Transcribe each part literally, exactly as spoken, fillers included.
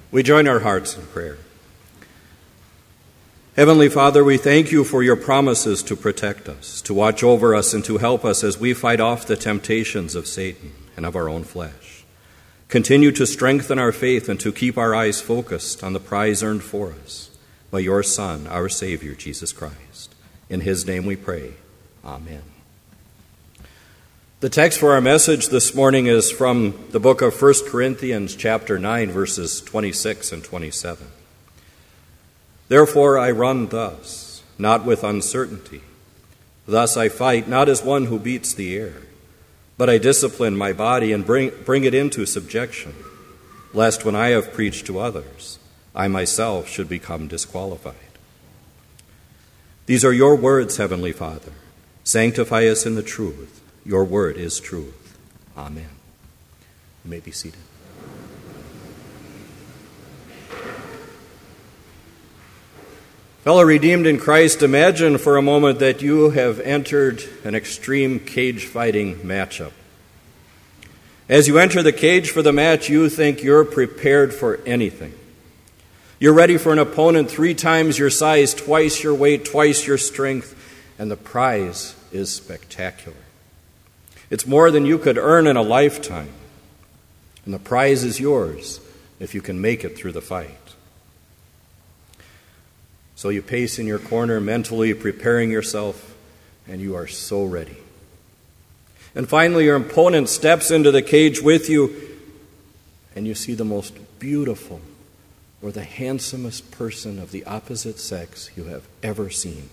We join our hearts in prayer. Heavenly Father, we thank you for your promises to protect us, to watch over us, and to help us as we fight off the temptations of Satan and of our own flesh. Continue to strengthen our faith and to keep our eyes focused on the prize earned for us by your Son, our Savior, Jesus Christ. In his name we pray. Amen. The text for our message this morning is from the book of First Corinthians, chapter nine, verses twenty-six and twenty-seven. Therefore I run thus, not with uncertainty. Thus I fight, not as one who beats the air, but I discipline my body and bring, bring it into subjection, lest when I have preached to others, I myself should become disqualified. These are your words, Heavenly Father. Sanctify us in the truth. Your word is truth. Amen. You may be seated. Fellow redeemed in Christ, imagine for a moment that you have entered an extreme cage fighting matchup. As you enter the cage for the match, you think you're prepared for anything. You're ready for an opponent three times your size, twice your weight, twice your strength, and the prize is spectacular. It's more than you could earn in a lifetime, and the prize is yours if you can make it through the fight. So you pace in your corner, mentally preparing yourself, and you are so ready. And finally, your opponent steps into the cage with you, and you see the most beautiful or the handsomest person of the opposite sex you have ever seen.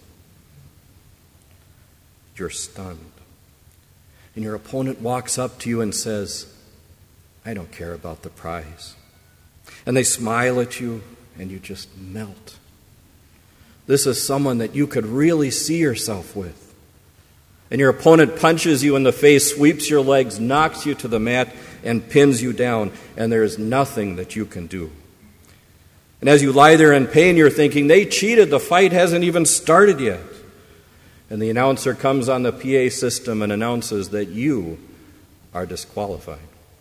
You're stunned. And your opponent walks up to you and says, I don't care about the prize. And they smile at you, and you just melt. This is someone that you could really see yourself with. And your opponent punches you in the face, sweeps your legs, knocks you to the mat, and pins you down, and there is nothing that you can do. And as you lie there in pain, you're thinking, they cheated, the fight hasn't even started yet. And the announcer comes on the P A system and announces that you are disqualified.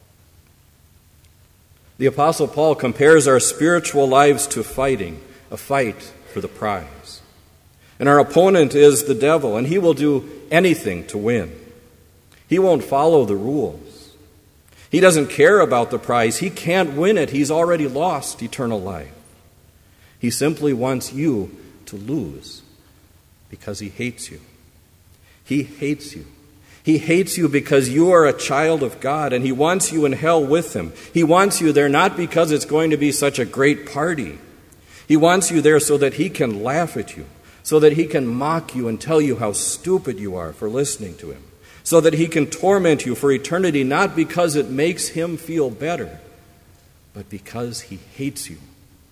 The Apostle Paul compares our spiritual lives to fighting, a fight for the prize. And our opponent is the devil, and he will do anything to win. He won't follow the rules. He doesn't care about the prize. He can't win it. He's already lost eternal life. He simply wants you to lose. Because he hates you. He hates you. He hates you because you are a child of God, and he wants you in hell with him. He wants you there not because it's going to be such a great party. He wants you there so that he can laugh at you, so that he can mock you and tell you how stupid you are for listening to him, so that he can torment you for eternity, not because it makes him feel better, but because he hates you.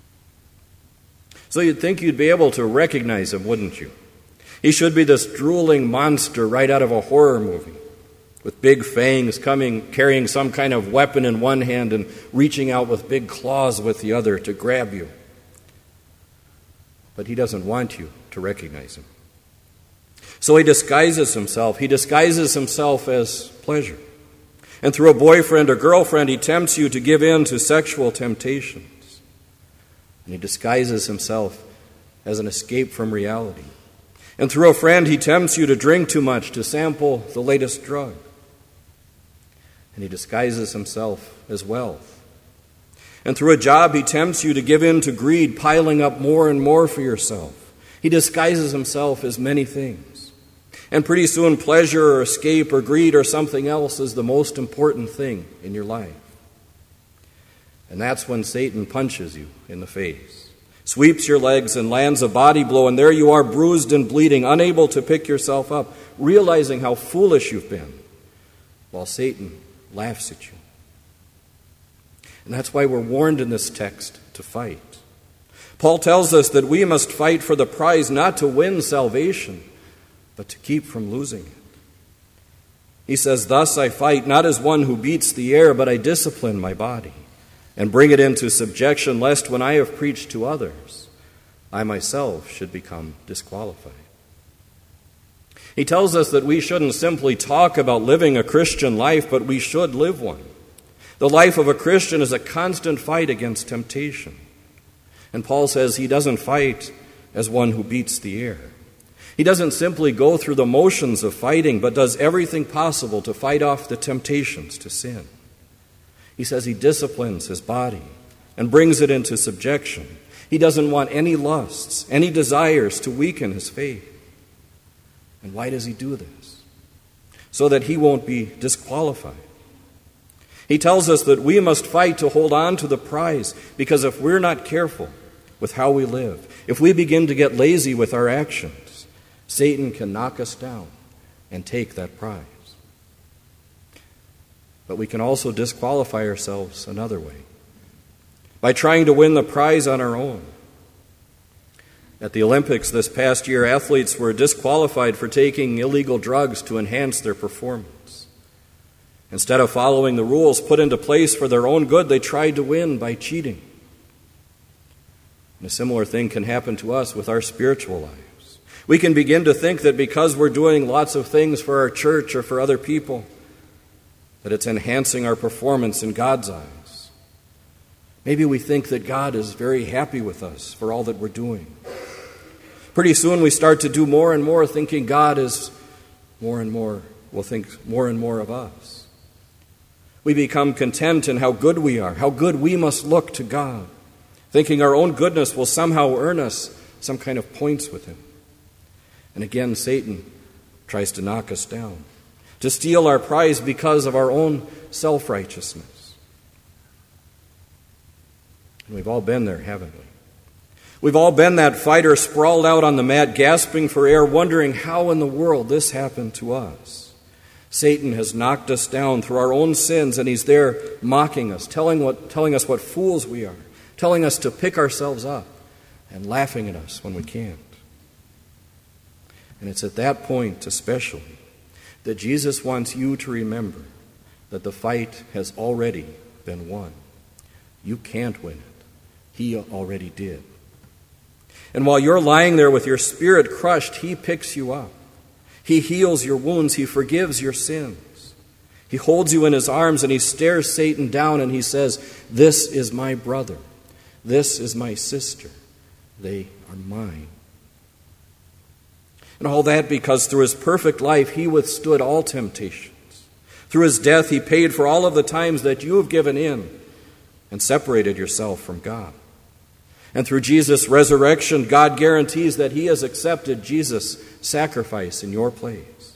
So you'd think you'd be able to recognize him, wouldn't you? He should be this drooling monster right out of a horror movie, with big fangs coming, carrying some kind of weapon in one hand and reaching out with big claws with the other to grab you. But he doesn't want you to recognize him. So he disguises himself. He disguises himself as pleasure. And through a boyfriend or girlfriend, he tempts you to give in to sexual temptations. And he disguises himself as an escape from reality. And through a friend, he tempts you to drink too much, to sample the latest drug. And he disguises himself as wealth. And through a job, he tempts you to give in to greed, piling up more and more for yourself. He disguises himself as many things. And pretty soon, pleasure or escape or greed or something else is the most important thing in your life. And that's when Satan punches you in the face, sweeps your legs and lands a body blow, and there you are bruised and bleeding, unable to pick yourself up, realizing how foolish you've been, while Satan laughs at you. And that's why we're warned in this text to fight. Paul tells us that we must fight for the prize, not to win salvation, but to keep from losing it. He says, thus I fight, not as one who beats the air, but I discipline my body and bring it into subjection, lest when I have preached to others, I myself should become disqualified. He tells us that we shouldn't simply talk about living a Christian life, but we should live one. The life of a Christian is a constant fight against temptation. And Paul says he doesn't fight as one who beats the air. He doesn't simply go through the motions of fighting, but does everything possible to fight off the temptations to sin. He says he disciplines his body and brings it into subjection. He doesn't want any lusts, any desires to weaken his faith. And why does he do this? So that he won't be disqualified. He tells us that we must fight to hold on to the prize, because if we're not careful with how we live, if we begin to get lazy with our actions, Satan can knock us down and take that prize. But we can also disqualify ourselves another way, by trying to win the prize on our own. At the Olympics this past year, athletes were disqualified for taking illegal drugs to enhance their performance. Instead of following the rules put into place for their own good, they tried to win by cheating. And a similar thing can happen to us with our spiritual lives. We can begin to think that because we're doing lots of things for our church or for other people, that it's enhancing our performance in God's eyes. Maybe we think that God is very happy with us for all that we're doing. Pretty soon we start to do more and more, thinking God is more and more, will think more and more of us. We become content in how good we are, how good we must look to God, thinking our own goodness will somehow earn us some kind of points with Him. And again, Satan tries to knock us down, to steal our prize because of our own self-righteousness. And we've all been there, haven't we? We've all been that fighter sprawled out on the mat, gasping for air, wondering how in the world this happened to us. Satan has knocked us down through our own sins, and he's there mocking us, telling, what, telling us what fools we are, telling us to pick ourselves up, and laughing at us when we can't. And it's at that point especially that Jesus wants you to remember that the fight has already been won. You can't win it. He already did. And while you're lying there with your spirit crushed, He picks you up. He heals your wounds. He forgives your sins. He holds you in His arms and He stares Satan down and He says, "This is my brother. This is my sister. They are mine." And all that because through His perfect life, He withstood all temptations. Through His death, He paid for all of the times that you have given in and separated yourself from God. And through Jesus' resurrection, God guarantees that He has accepted Jesus' sacrifice in your place.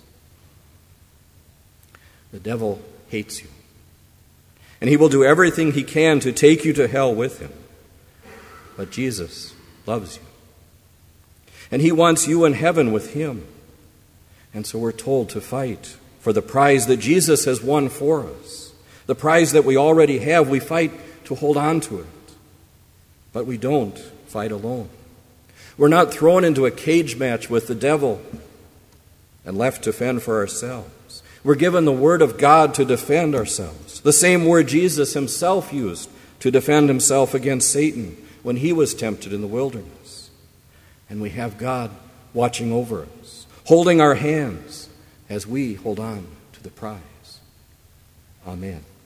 The devil hates you, and he will do everything he can to take you to hell with him. But Jesus loves you, and He wants you in heaven with Him. And so we're told to fight for the prize that Jesus has won for us. The prize that we already have, we fight to hold on to it. But we don't fight alone. We're not thrown into a cage match with the devil and left to fend for ourselves. We're given the Word of God to defend ourselves, the same word Jesus Himself used to defend Himself against Satan when He was tempted in the wilderness. And we have God watching over us, holding our hands as we hold on to the prize. Amen.